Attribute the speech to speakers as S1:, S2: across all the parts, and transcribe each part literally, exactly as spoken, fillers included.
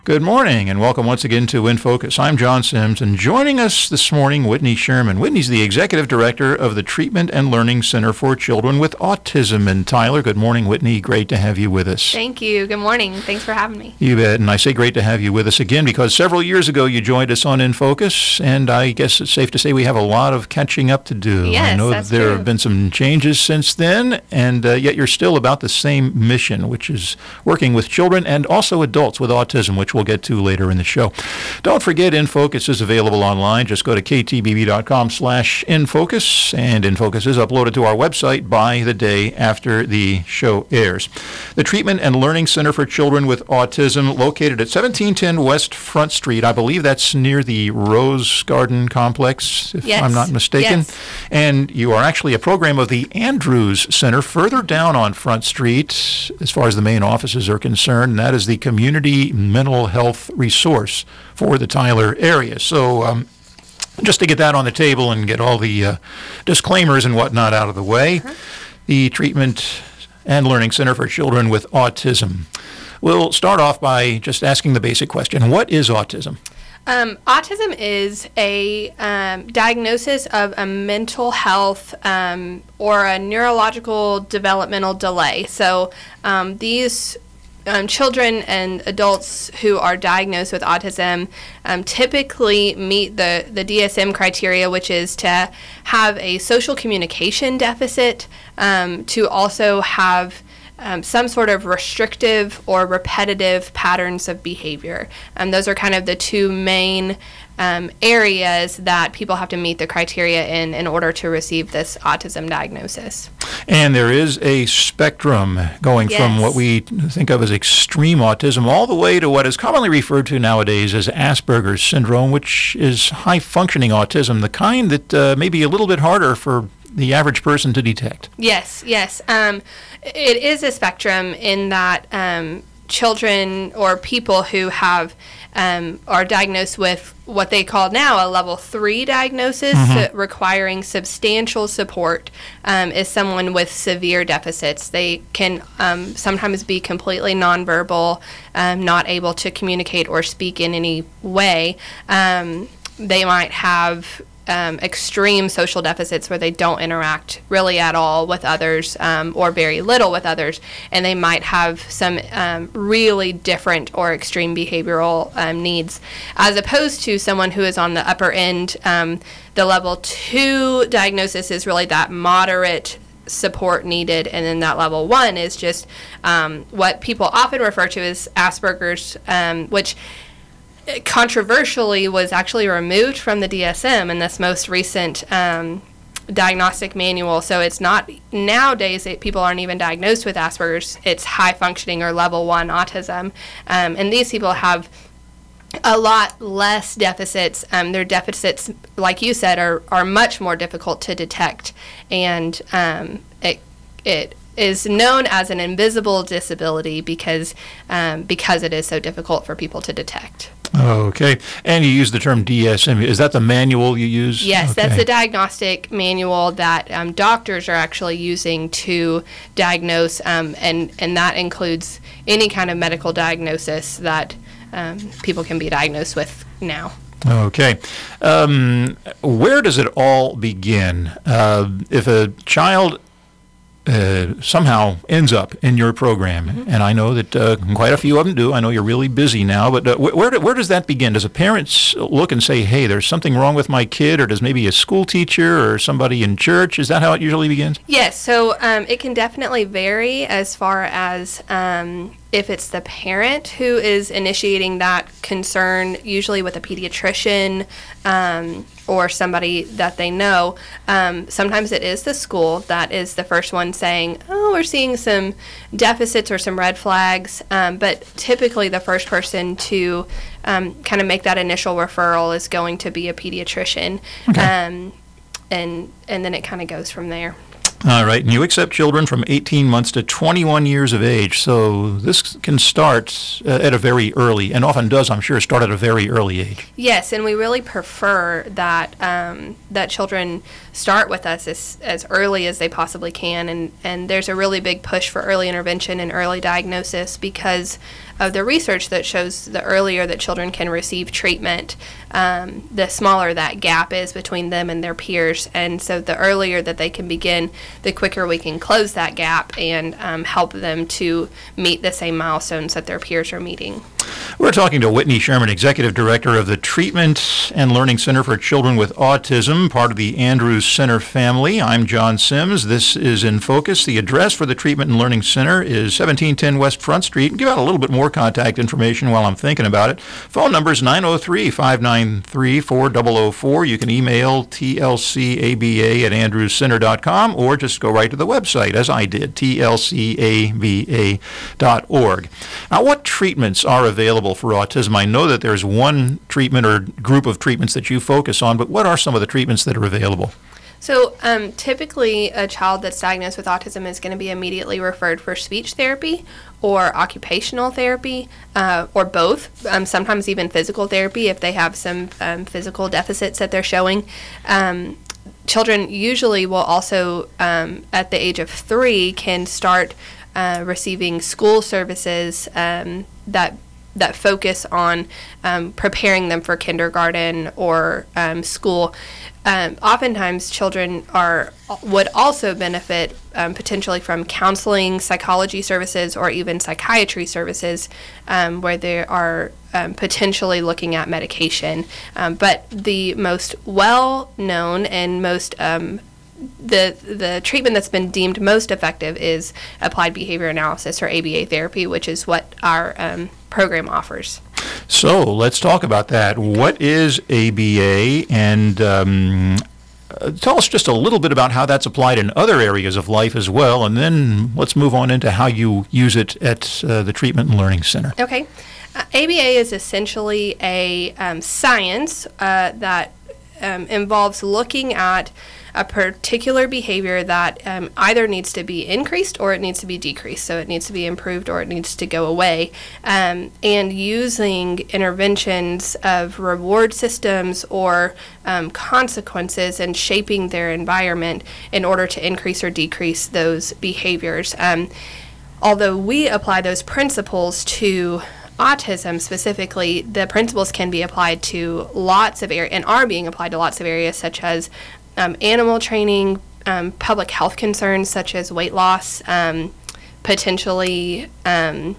S1: Good morning and welcome once again to In Focus. I'm John Sims, and joining us this morning, Whitney Sherman. Whitney's the Executive Director of the Treatment and Learning Center for Children with Autism in Tyler. Good morning, Whitney. Great to have you with us.
S2: Thank you. Good morning. Thanks for having me.
S1: You bet. And I say great to have you with us again because several years ago you joined us on In Focus, and I guess it's safe to say we have a lot of catching up to do.
S2: Yes,
S1: I know
S2: that's
S1: that there
S2: true.
S1: have been some changes since then, and uh, yet you're still about the same mission, which is working with children and also adults with autism, which we'll get to later in the show. Don't forget, In Focus is available online. Just go to k t b b dot com slash infocus, and In Focus is uploaded to our website by the day after the show airs. The Treatment and Learning Center for Children with Autism, located at seventeen ten West Front Street. I believe that's near the Rose Garden Complex, if
S2: Yes.
S1: I'm not mistaken.
S2: Yes.
S1: And you are actually a program of the Andrews Center further down on Front Street, as far as the main offices are concerned, and that is the Community Mental Health Resource for the Tyler area. So um, just to get that on the table and get all the uh, disclaimers and whatnot out of the way, uh-huh. the Treatment and Learning Center for Children with Autism. We'll start off by just asking the basic question. What is autism?
S2: Um, autism is a um, diagnosis of a mental health um, or a neurological developmental delay. So um, these Um, children and adults who are diagnosed with autism um, typically meet the, the D S M criteria, which is to have a social communication deficit, um, to also have um, some sort of restrictive or repetitive patterns of behavior. Um, those are kind of the two main Um, areas that people have to meet the criteria in in order to receive this autism diagnosis.
S1: And there is a spectrum going
S2: Yes.
S1: from what we think of as extreme autism all the way to what is commonly referred to nowadays as Asperger's syndrome, which is high-functioning autism, the kind that uh, may be a little bit harder for the average person to detect.
S2: Yes, yes. Um, it is a spectrum in that um, children or people who have um, are diagnosed with what they call now a level three diagnosis,
S1: Mm-hmm.
S2: uh, requiring substantial support, um, is someone with severe deficits. They can um, sometimes be completely nonverbal, um, not able to communicate or speak in any way. Um, they might have Um, extreme social deficits where they don't interact really at all with others, um, or very little with others, and they might have some um, really different or extreme behavioral um, needs, as opposed to someone who is on the upper end. Um, the level two diagnosis is really that moderate support needed, and then that level one is just um, what people often refer to as Asperger's, um, which controversially was actually removed from the D S M in this most recent um, diagnostic manual. So it's not, nowadays it, people aren't even diagnosed with Asperger's. It's high functioning or level one autism. Um, and these people have a lot less deficits. Um, their deficits, like you said, are, are much more difficult to detect. And um, it, it is known as an invisible disability because um, because it is so difficult for people to detect.
S1: Okay. And you use the term D S M. Is that the manual you use?
S2: Yes,
S1: okay.
S2: That's the diagnostic manual that um, doctors are actually using to diagnose, um, and, and that includes any kind of medical diagnosis that um, people can be diagnosed with now.
S1: Okay. Um, where does it all begin? Uh, if a child Uh, somehow ends up in your program, mm-hmm. and I know that uh, quite a few of them do. I know you're really busy now, but uh, wh- where do, where does that begin? Does a parent look and say, hey, there's something wrong with my kid, or does maybe a school teacher or somebody in church? Is that how it usually begins?
S2: Yes, so um, it can definitely vary as far as um, if it's the parent who is initiating that concern, usually with a pediatrician um, or somebody that they know. Um, sometimes it is the school that is the first one saying, oh, we're seeing some deficits or some red flags. Um, but typically the first person to um, kind of make that initial referral is going to be a pediatrician.
S1: Okay.
S2: Um, and, and then it kind of goes from there.
S1: All right, and you accept children from eighteen months to twenty-one years of age, so this can start uh, at a very early, and often does, I'm sure, start at a very early age.
S2: Yes, and we really prefer that um, that children start with us as, as early as they possibly can, and, and there's a really big push for early intervention and early diagnosis because of the research that shows the earlier that children can receive treatment, um, the smaller that gap is between them and their peers. And so the earlier that they can begin, the quicker we can close that gap and um, help them to meet the same milestones that their peers are meeting.
S1: We're talking to Whitney Sherman, Executive Director of the Treatment and Learning Center for Children with Autism, part of the Andrews Center family. I'm John Sims. This is In Focus. The address for the Treatment and Learning Center is seventeen ten West Front Street. Give out a little bit more contact information while I'm thinking about it. Phone number is nine oh three, five nine three, four oh oh four. You can email T L C A B A at andrews center dot com or just go right to the website, as I did, T L C A B A dot org. Now, what treatments are available for autism? I know that there's one treatment or group of treatments that you focus on, but what are some of the treatments that are available?
S2: So um, typically a child that's diagnosed with autism is going to be immediately referred for speech therapy or occupational therapy, uh, or both, um, sometimes even physical therapy if they have some um, physical deficits that they're showing. Um, children usually will also, um, at the age of three, can start uh, receiving school services um, that that focus on um, preparing them for kindergarten or um, school. Um, oftentimes, children are would also benefit um, potentially from counseling, psychology services, or even psychiatry services, um, where they are um, potentially looking at medication. Um, but the most well-known and most um, the the treatment that's been deemed most effective is applied behavior analysis, or A B A therapy, which is what our um, program offers.
S1: So let's talk about that. What is A B A, and um, uh, tell us just a little bit about how that's applied in other areas of life as well, and then let's move on into how you use it at uh, the Treatment and Learning Center.
S2: Okay. Uh, A B A is essentially a um, science uh, that um, involves looking at a particular behavior that um, either needs to be increased or it needs to be decreased. So it needs to be improved or it needs to go away. Um, and using interventions of reward systems or um, consequences and shaping their environment in order to increase or decrease those behaviors. Um, although we apply those principles to autism specifically, the principles can be applied to lots of areas and are being applied to lots of areas such as Um, animal training, um, public health concerns such as weight loss, um, potentially um,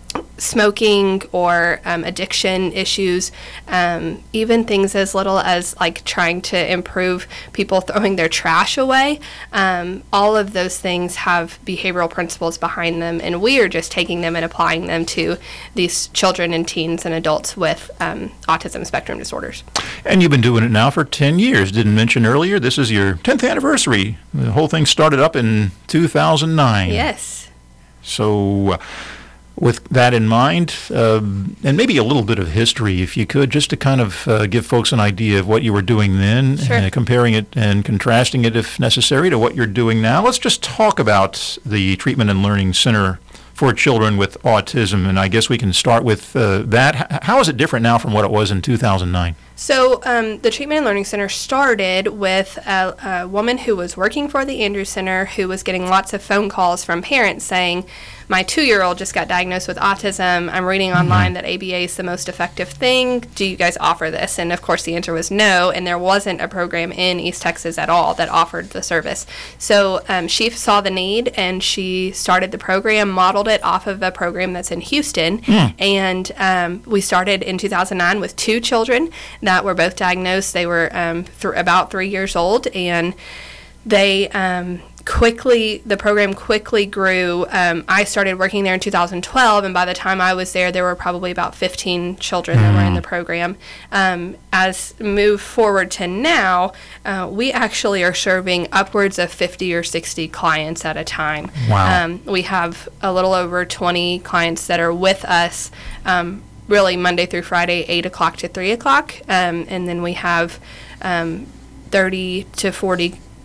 S2: smoking or um, addiction issues, um, even things as little as like trying to improve people throwing their trash away. Um, all of those things have behavioral principles behind them, and we are just taking them and applying them to these children and teens and adults with um, autism spectrum disorders.
S1: And you've been doing it now for ten years. Didn't mention earlier, this is your tenth anniversary. The whole thing started up in two thousand nine.
S2: Yes.
S1: So uh, with that in mind, uh, and maybe a little bit of history, if you could, just to kind of uh, give folks an idea of what you were doing then,
S2: Sure.
S1: uh, comparing it and contrasting it, if necessary, to what you're doing now. Let's just talk about the Treatment and Learning Center for Children with Autism, and I guess we can start with uh, that. H- how is it different now from what it was in two thousand nine?
S2: So um, the Treatment and Learning Center started with a, a woman who was working for the Andrews Center who was getting lots of phone calls from parents saying, my two-year-old just got diagnosed with autism. I'm reading online that A B A is the most effective thing. Do you guys offer this? And of course the answer was no, and there wasn't a program in East Texas at all that offered the service. So um, she saw the need and she started the program, modeled it off of a program that's in Houston, mm. and um, we started in two thousand nine with two children that were both diagnosed. They were um, th- about three years old, and they um, quickly, the program quickly grew. Um, I started working there in two thousand twelve, and by the time I was there, there were probably about fifteen children that were in the program. Um, as move forward to now, uh, we actually are serving upwards of fifty or sixty clients at a time.
S1: Wow.
S2: Um, we have a little over twenty clients that are with us um, really Monday through Friday, eight o'clock to three o'clock, um, and then we have um, thirty to forty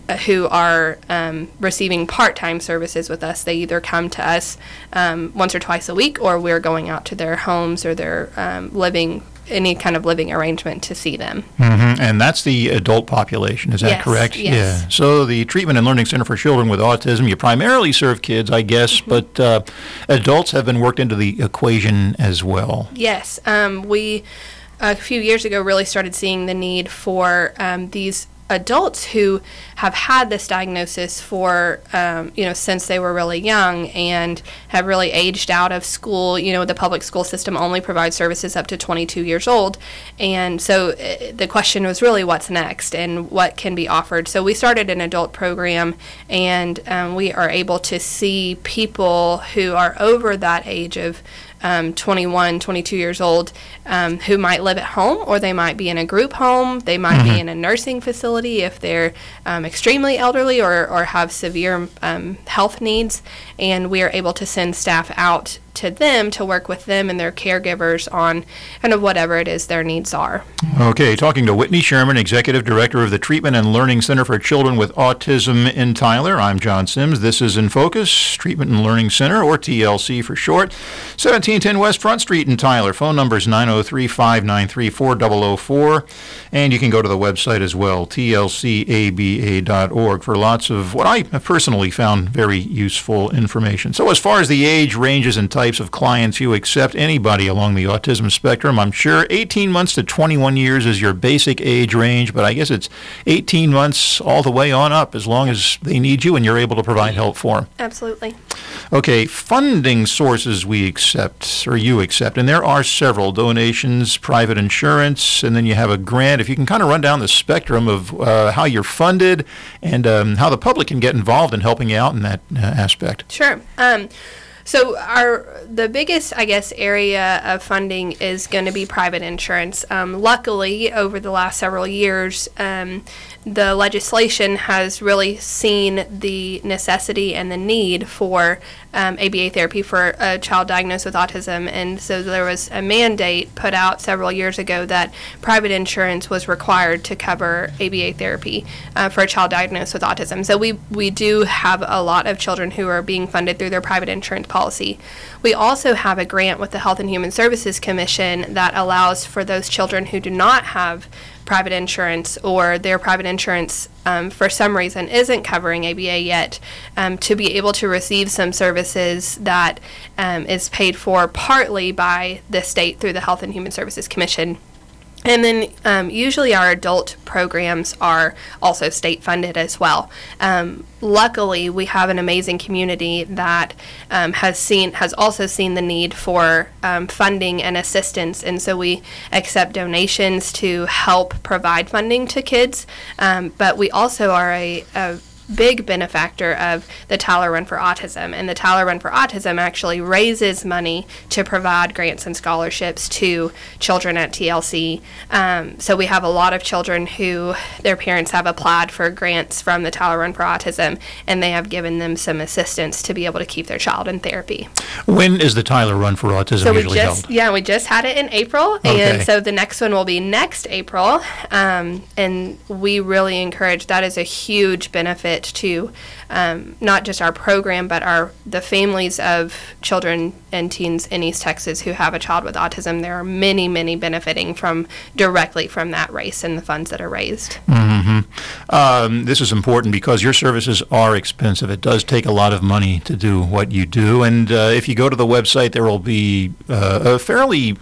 S2: who are um, receiving part-time services with us. They either come to us um, once or twice a week, or we're going out to their homes or their um, living, any kind of living arrangement to see them.
S1: Mm-hmm. And that's the adult population, is that
S2: Yes,
S1: correct?
S2: yes.
S1: Yeah. So the Treatment and Learning Center for Children with Autism, you primarily serve kids, I guess,
S2: Mm-hmm.
S1: but uh, adults have been worked into the equation as well.
S2: Yes, um, we a few years ago really started seeing the need for um, these adults who have had this diagnosis for um, you know since they were really young and have really aged out of school. You know, the public school system only provides services up to twenty-two years old, and so uh, the question was really what's next and what can be offered. So we started an adult program, and um, we are able to see people who are over that age of Um, twenty-one, twenty-two years old, um, who might live at home, or they might be in a group home. They might be in a nursing facility if they're um, extremely elderly or, or have severe um, health needs. And we are able to send staff out to them to work with them and their caregivers on kind of whatever it is their needs are.
S1: Okay, talking to Whitney Sherman, Executive Director of the Treatment and Learning Center for Children with Autism in Tyler. I'm John Sims. This is In Focus, Treatment and Learning Center, or T L C for short. seventeen ten West Front Street in Tyler. Phone number is nine oh three, five nine three, four oh oh four. And you can go to the website as well, T L C A B A dot org, for lots of what I have personally found very useful information. So as far as the age ranges and types of clients you accept, anybody along the autism spectrum, I'm sure eighteen months to twenty-one years is your basic age range, but I guess it's eighteen months all the way on up, as long as they need you and you're able to provide help for them.
S2: Absolutely.
S1: Okay, funding sources we accept, or you accept, and there are several: donations, private insurance, and then you have a grant. If you can kind of run down the spectrum of uh, how you're funded and um, how the public can get involved in helping you out in that uh, aspect.
S2: Sure. Um, so our the biggest, I guess, area of funding is going to be private insurance. Um, luckily, over the last several years, um, the legislation has really seen the necessity and the need for um, A B A therapy for a child diagnosed with autism. And so there was a mandate put out several years ago that private insurance was required to cover A B A therapy uh, for a child diagnosed with autism. So we, we do have a lot of children who are being funded through their private insurance policy. We also have a grant with the Health and Human Services Commission that allows for those children who do not have private insurance, or their private insurance um, for some reason isn't covering A B A yet, um, to be able to receive some services that um, is paid for partly by the state through the Health and Human Services Commission. And then um, usually our adult programs are also state funded as well. Um, luckily, we have an amazing community that um, has seen has also seen the need for um, funding and assistance, and so we accept donations to help provide funding to kids. Um, but we also are a, a big benefactor of the Tyler Run for Autism, and the Tyler Run for Autism actually raises money to provide grants and scholarships to children at T L C. Um, so we have a lot of children who their parents have applied for grants from the Tyler Run for Autism, and they have given them some assistance to be able to keep their child in therapy.
S1: When is the Tyler Run for Autism
S2: So we
S1: usually
S2: just
S1: held?
S2: yeah we just had it in April,
S1: Okay.
S2: and so the next one will be next April, um, and we really encourage that is a huge benefit to um, not just our program, but our the families of children and teens in East Texas who have a child with autism. There are many, many benefiting from directly from that race and the funds that are raised.
S1: Mm-hmm. Um, this is important because your services are expensive. It does take a lot of money to do what you do, and uh, if you go to the website, there will be uh, a fairly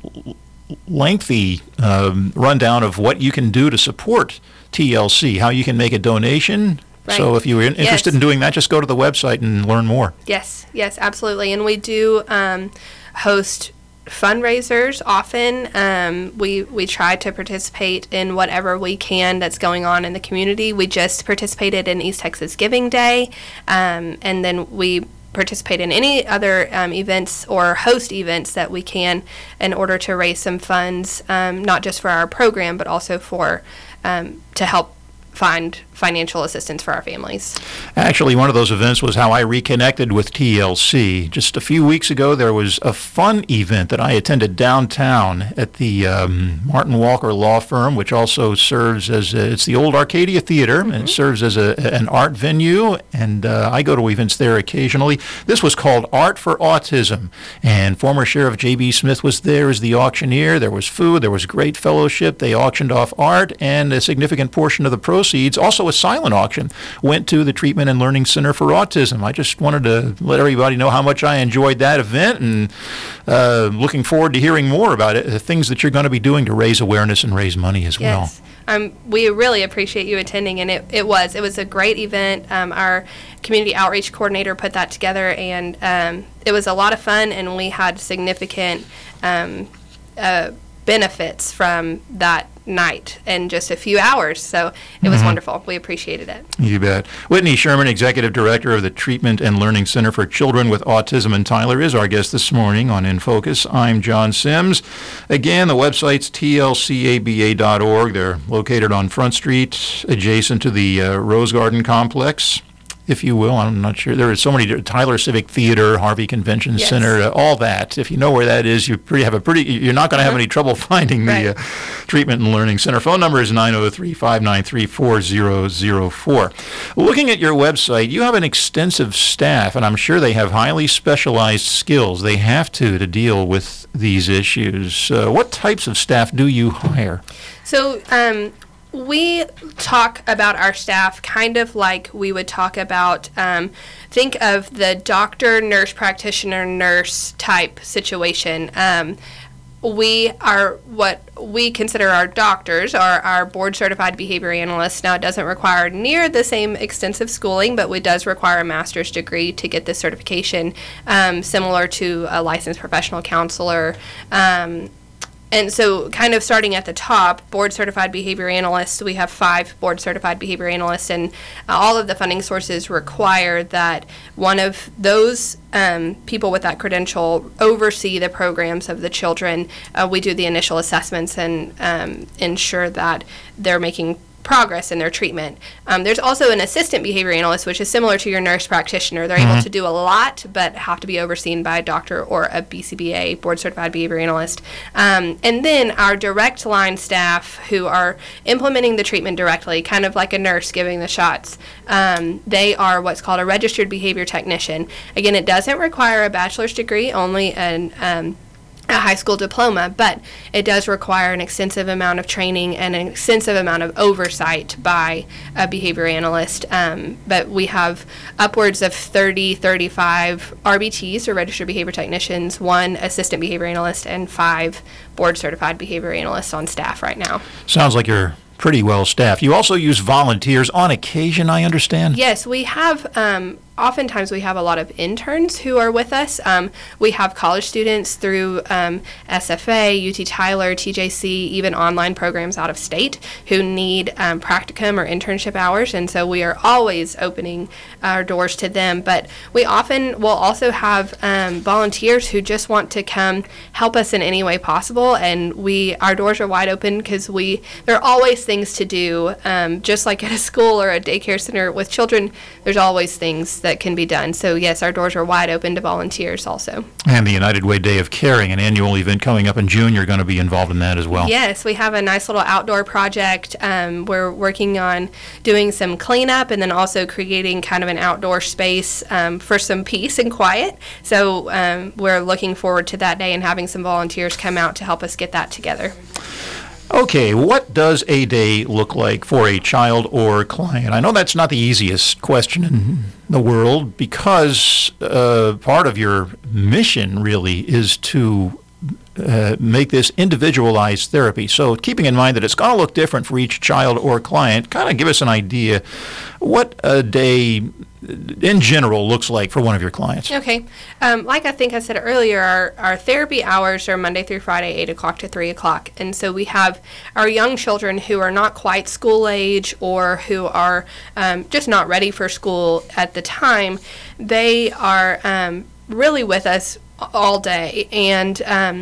S1: lengthy um, rundown of what you can do to support T L C, how you can make a donation.
S2: Right.
S1: So if you're in- interested
S2: Yes.
S1: in doing that, just go to the website and learn more.
S2: Yes, yes, absolutely. And we do um, host fundraisers often. Um, we, we try to participate in whatever we can that's going on in the community. We just participated in East Texas Giving Day, um, and then we participate in any other um, events or host events that we can in order to raise some funds, um, not just for our program, but also for um, to help find financial assistance for our families.
S1: Actually, one of those events was how I reconnected with T L C. Just a few weeks ago, there was a fun event that I attended downtown at the um, Martin Walker Law Firm, which also serves as a, it's the old Arcadia Theater, mm-hmm. and it serves as a, an art venue, and uh, I go to events there occasionally. This was called Art for Autism, and former Sheriff J B. Smith was there as the auctioneer. There was food, there was great fellowship. They auctioned off art, and a significant portion of the proceeds, also a silent auction, went to the Treatment and Learning Center for Autism. I just wanted to let everybody know how much I enjoyed that event, and uh, looking forward to hearing more about it, the things that you're going to be doing to raise awareness and raise money as
S2: yes.
S1: well.
S2: Um, we really appreciate you attending, and it, it was. It was a great event. Um, our community outreach coordinator put that together, and um, it was a lot of fun, and we had significant um, uh, benefits from that night in just a few hours. So it was mm-hmm. wonderful. We appreciated it.
S1: You bet. Whitney Sherman, Executive Director of the Treatment and Learning Center for Children with Autism in Tyler, is our guest this morning on In Focus. I'm John Sims. Again, the website's T L C A B A dot org. They're located on Front Street, adjacent to the uh, Rose Garden Complex, if you will. I'm not sure. There are so many, Tyler Civic Theater, Harvey Convention
S2: yes.
S1: Center, uh, all that. If you know where that is, you pretty have a pretty. You're not going to have any trouble finding
S2: right.
S1: the uh, Treatment and Learning Center. Phone number is nine oh three, five nine three, four oh oh four. Looking at your website, you have an extensive staff, and I'm sure they have highly specialized skills. They have to to deal with these issues. Uh, what types of staff do you hire?
S2: So, um, we talk about our staff kind of like we would talk about, um, think of the doctor, nurse practitioner, nurse type situation. Um, we are what we consider our doctors are our board certified behavior analysts. Now, it doesn't require near the same extensive schooling, but it does require a master's degree to get this certification, um, similar to a licensed professional counselor. Um, And so kind of starting at the top, board certified behavior analysts, we have five board certified behavior analysts, and uh, all of the funding sources require that one of those um, people with that credential oversee the programs of the children. Uh, we do the initial assessments and um, ensure that they're making progress in their treatment. Um, there's also an assistant behavior analyst, which is similar to your nurse practitioner. They're mm-hmm. able to do a lot, but have to be overseen by a doctor or a B C B A, board certified behavior analyst. Um, and then our direct line staff who are implementing the treatment directly, kind of like a nurse giving the shots. Um, they are what's called a registered behavior technician. Again, it doesn't require a bachelor's degree, only an um, a high school diploma, but it does require an extensive amount of training and an extensive amount of oversight by a behavior analyst. Um, but we have upwards of thirty, thirty-five R B Ts, or registered behavior technicians, one assistant behavior analyst, and five board certified behavior analysts on staff right now.
S1: Sounds like you're pretty well staffed. You also use volunteers on occasion, I understand?
S2: Yes, we have, um, oftentimes we have a lot of interns who are with us. Um, we have college students through um, S F A, U T Tyler, T J C, even online programs out of state who need um, practicum or internship hours, and so we are always opening our doors to them. But we often will also have um, volunteers who just want to come help us in any way possible, and we our doors are wide open because we there are always things to do. Um, just like at a school or a daycare center with children, there's always things that can be done. So yes, our doors are wide open to volunteers also.
S1: And the United Way Day of Caring, an annual event coming up in June, you're going to be involved in that as well.
S2: Yes, we have a nice little outdoor project. Um, we're working on doing some cleanup and then also creating kind of an outdoor space um, for some peace and quiet. So um, we're looking forward to that day and having some volunteers come out to help us get that together.
S1: Okay, what does a day look like for a child or client? I know that's not the easiest question in the world because uh, part of your mission really is to uh, make this individualized therapy. So keeping in mind that it's going to look different for each child or client, kind of give us an idea what a day in general looks like for one of your clients.
S2: Okay. Um, like I think I said earlier, our, our therapy hours are Monday through Friday, eight o'clock to three o'clock. And so we have our young children who are not quite school age or who are um, just not ready for school at the time. They are um, really with us all day. And um,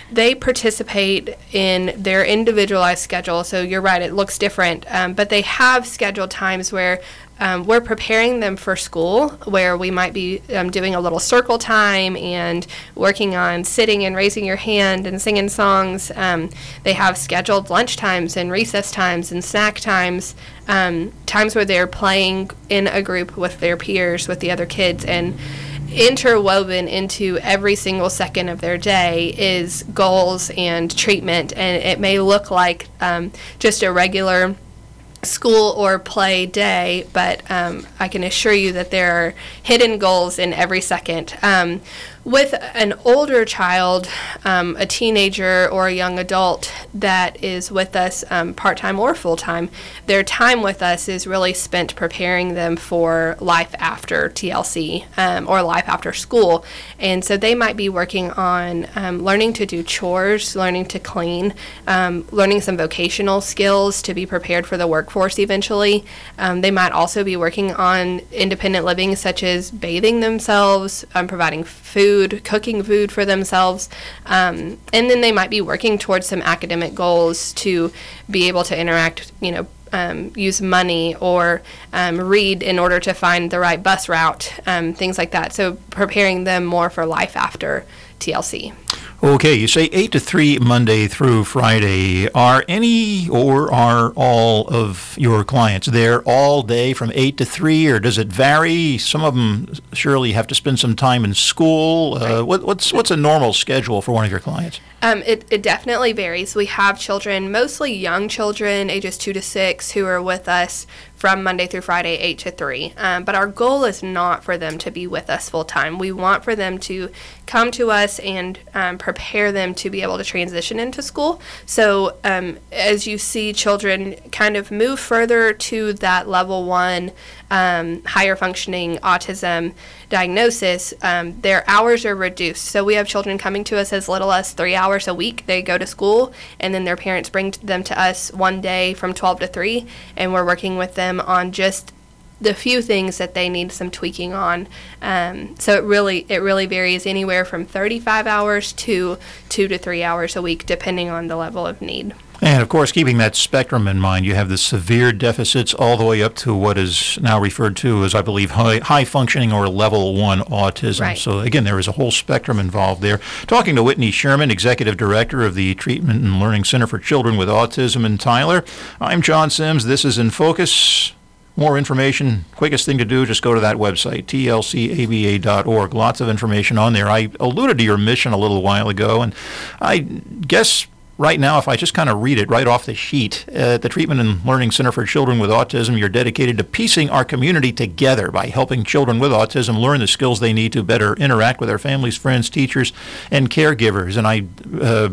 S2: They participate in their individualized schedule. So you're right, it looks different, um, but they have scheduled times where um, we're preparing them for school, where we might be um, doing a little circle time and working on sitting and raising your hand and singing songs. Um, they have scheduled lunch times and recess times and snack times, um, times where they're playing in a group with their peers, with the other kids, and interwoven into every single second of their day is goals and treatment. And it may look like um, just a regular school or play day, but um, I can assure you that there are hidden goals in every second. Um, with an older child, um, a teenager or a young adult that is with us um, part-time or full-time, their time with us is really spent preparing them for life after T L C um, or life after school. And so they might be working on um, learning to do chores, learning to clean, um, learning some vocational skills to be prepared for the workforce eventually. Um, they might also be working on independent living, such as bathing themselves, um, providing food, cooking food for themselves, um, and then they might be working towards some academic goals to be able to interact, you know, um, use money or um, read in order to find the right bus route, um, things like that. So preparing them more for life after T L C.
S1: Okay, you say eight to three Monday through Friday. Are any or are all of your clients there all day from eight to three, or does it vary? Some of them surely have to spend some time in school. Uh, what, what's what's a normal schedule for one of your clients?
S2: Um, it, it definitely varies. We have children, mostly young children, ages two to six, who are with us from Monday through Friday, eight to three. Um, but our goal is not for them to be with us full time. We want for them to come to us and um, prepare them to be able to transition into school. So um, as you see children kind of move further to that level one um, higher functioning autism diagnosis, um, their hours are reduced. So we have children coming to us as little as three hours a week. They go to school, and then their parents bring them to us one day from twelve to three, and we're working with them on just the few things that they need some tweaking on. Um, so it really it really varies anywhere from thirty-five hours to two to three hours a week, depending on the level of need.
S1: And, of course, keeping that spectrum in mind, you have the severe deficits all the way up to what is now referred to as, I believe, high, high functioning or level one autism.
S2: Right.
S1: So, again, there is a whole spectrum involved there. Talking to Whitney Sherman, Executive Director of the Treatment and Learning Center for Children with Autism in Tyler. I'm John Sims. This is In Focus. More information, quickest thing to do, just go to that website, T L C A B A dot org. Lots of information on there. I alluded to your mission a little while ago, and I guess right now, if I just kind of read it right off the sheet, uh, at the Treatment and Learning Center for Children with Autism, you're dedicated to piecing our community together by helping children with autism learn the skills they need to better interact with their families, friends, teachers, and caregivers. And I uh,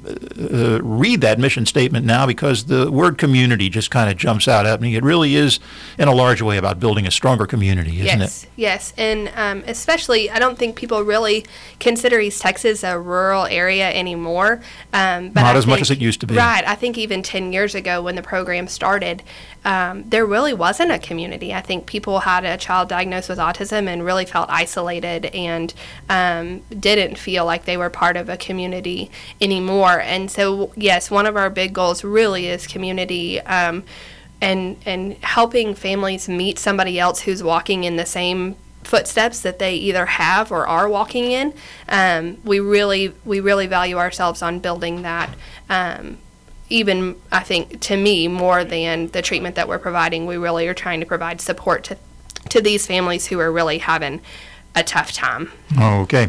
S1: uh, read that mission statement now because the word community just kind of jumps out at me. It really is, in a large way, about building a stronger community, isn't
S2: yes,
S1: it?
S2: Yes, and um, especially, I don't think people really consider East Texas a rural area anymore. Um, but
S1: Not
S2: I
S1: as much
S2: think-
S1: as it used to be.
S2: Right. I think even ten years ago when the program started, um, there really wasn't a community. I think people had a child diagnosed with autism and really felt isolated and um, didn't feel like they were part of a community anymore. And so, yes, one of our big goals really is community. Um, and and helping families meet somebody else who's walking in the same footsteps that they either have or are walking in. Um, we really we really value ourselves on building that. Um, even I think to me more than the treatment that we're providing, we really are trying to provide support to to these families who are really having a tough time.
S1: Okay.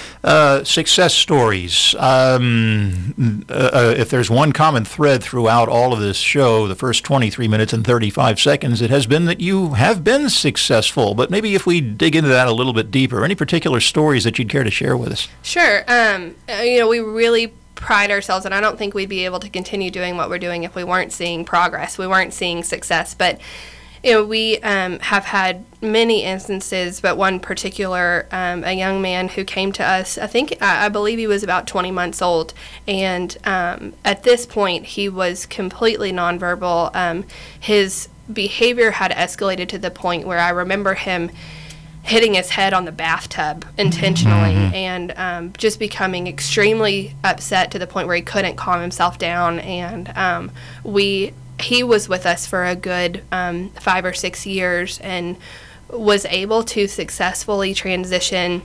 S1: Uh, success stories. Um, uh, uh, if there's one common thread throughout all of this show, the first twenty-three minutes and thirty-five seconds, it has been that you have been successful. But maybe if we dig into that a little bit deeper, any particular stories that you'd care to share with us?
S2: Sure. Um, uh, you know, we really pride ourselves, and I don't think we'd be able to continue doing what we're doing if we weren't seeing progress, we weren't seeing success. But you know, we um, have had many instances, but one particular, um, a young man who came to us, I think, I, I believe he was about twenty months old, and um, at this point, he was completely nonverbal. Um, his behavior had escalated to the point where I remember him hitting his head on the bathtub intentionally,
S1: Mm-hmm.
S2: and um, just becoming extremely upset to the point where he couldn't calm himself down. And um, we he was with us for a good um, five or six years and was able to successfully transition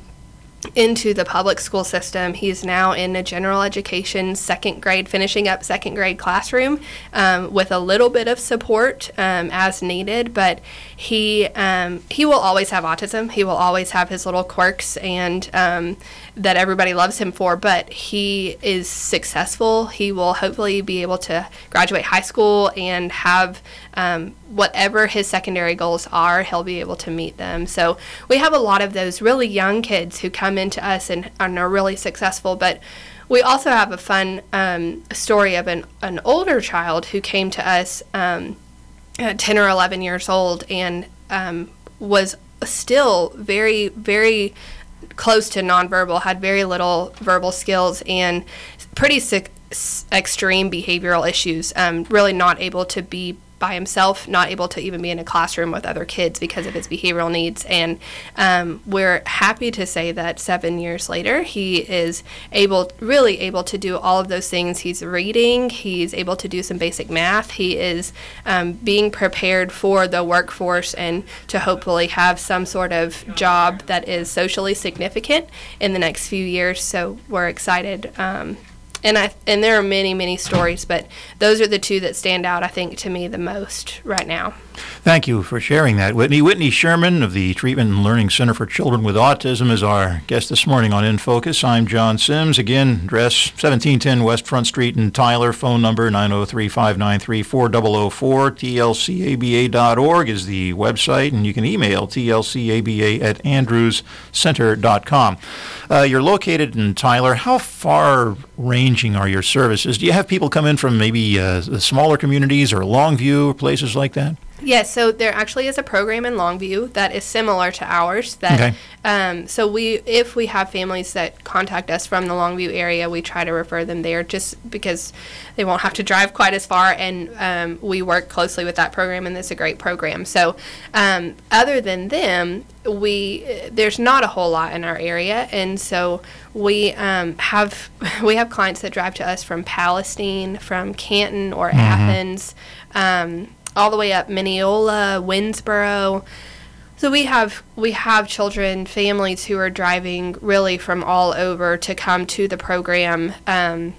S2: into the public school system. He's now in a general education second grade, finishing up second grade classroom um, with a little bit of support um, as needed. But he um, he will always have autism. He will always have his little quirks, and um, that everybody loves him for. But he is successful. He will hopefully be able to graduate high school and have um, whatever his secondary goals are, he'll be able to meet them. So we have a lot of those really young kids who come into us and, and are really successful. But we also have a fun um, story of an, an older child who came to us um, at ten or eleven years old and um, was still very, very close to nonverbal, had very little verbal skills and pretty sick, extreme behavioral issues, um, really not able to be by himself, not able to even be in a classroom with other kids because of his behavioral needs. And um, we're happy to say that seven years later, he is able, really able to do all of those things. He's reading, he's able to do some basic math, he is um, being prepared for the workforce and to hopefully have some sort of job that is socially significant in the next few years. So we're excited. Um, And I and there are many, many stories, but those are the two that stand out, I think, to me the most right now.
S1: Thank you for sharing that, Whitney. Whitney Sherman of the Treatment and Learning Center for Children with Autism is our guest this morning on In Focus. I'm John Sims. Again, address seventeen ten West Front Street in Tyler. Phone number nine oh three, five nine three, four zero zero four. T L C A B A dot org is the website, and you can email T L C A B A at andrews center dot com. Uh, you're located in Tyler. How far ranging are your services? Do you have people come in from maybe uh, the smaller communities or Longview or places like that?
S2: Yes, so there actually is a program in Longview that is similar to ours. That
S1: Okay.
S2: um, so we, if we have families that contact us from the Longview area, we try to refer them there, just because they won't have to drive quite as far, and um, we work closely with that program, and it's a great program. So um, other than them, we there's not a whole lot in our area, and so we um, have we have clients that drive to us from Palestine, from Canton or
S1: Mm-hmm.
S2: Athens. Um, all the way up Mineola, Winsboro. So we have we have children, families who are driving really from all over to come to the program. Um,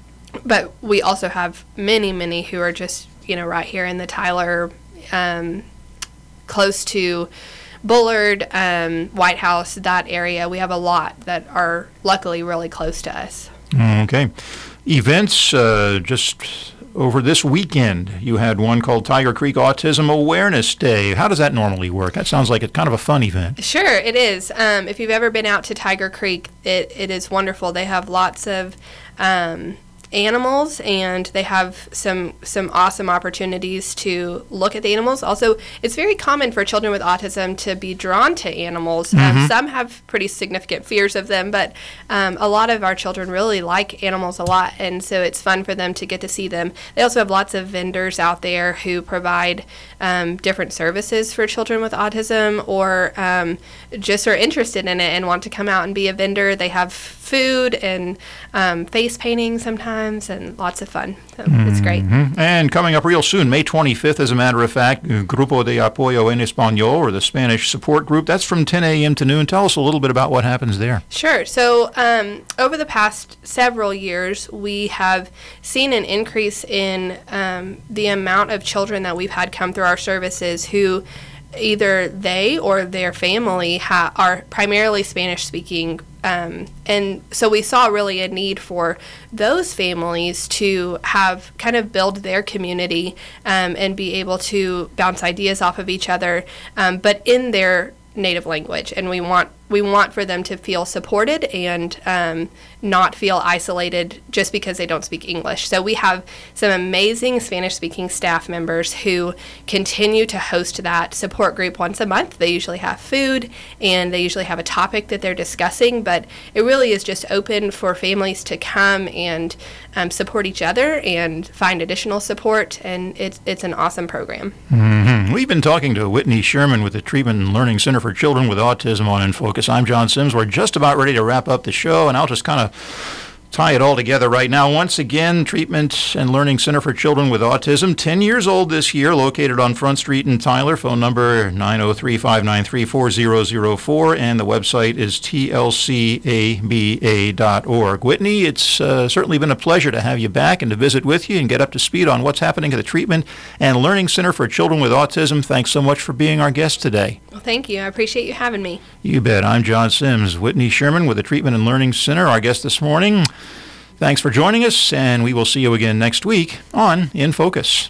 S2: but we also have many, many who are just, you know, right here in the Tyler, um, close to Bullard, um, White House, that area. We have a lot that are luckily really close to us.
S1: Okay. Events, uh, just over this weekend, you had one called Tiger Creek Autism Awareness Day. How does that normally work? That sounds like it's kind of a fun event.
S2: Sure, it is. Um, if you've ever been out to Tiger Creek, it, it is wonderful. They have lots of um, animals, and they have some some awesome opportunities to look at the animals. Also, it's very common for children with autism to be drawn to animals.
S1: Mm-hmm.
S2: Um, some have pretty significant fears of them, but um, a lot of our children really like animals a lot, and so it's fun for them to get to see them. They also have lots of vendors out there who provide um, different services for children with autism, or um, just are interested in it and want to come out and be a vendor. They have food and um, face painting sometimes, and lots of fun. So it's great.
S1: Mm-hmm. And coming up real soon, May twenty-fifth, as a matter of fact, Grupo de Apoyo en Español, or the Spanish Support Group. That's from ten a.m. to noon. Tell us a little bit about what happens there.
S2: Sure. So um, over the past several years, we have seen an increase in um, the amount of children that we've had come through our services who either they or their family ha- are primarily Spanish-speaking. Um, and so we saw really a need for those families to have kind of build their community um, and be able to bounce ideas off of each other, um, but in their native language. And we want we want for them to feel supported and um, not feel isolated just because they don't speak English. So we have some amazing Spanish-speaking staff members who continue to host that support group once a month. They usually have food, and they usually have a topic that they're discussing, but it really is just open for families to come and um, support each other and find additional support, and it's, it's an awesome program.
S1: Mm-hmm. We've been talking to Whitney Sherman with the Treatment and Learning Center for Children with Autism on In Focus. I'm John Sims. We're just about ready to wrap up the show, and I'll just kind of tie it all together right now. Once again, Treatment and Learning Center for Children with Autism, ten years old this year, located on Front Street in Tyler. Phone number nine oh three, five nine three, four oh oh four, and the website is T L C A B A dot org. Whitney, it's uh, certainly been a pleasure to have you back and to visit with you and get up to speed on what's happening at the Treatment and Learning Center for Children with Autism. Thanks so much for being our guest today.
S2: Well, thank you. I appreciate you having me.
S1: You bet. I'm John Sims. Whitney Sherman with the Treatment and Learning Center, our guest this morning. Thanks for joining us, and we will see you again next week on In Focus.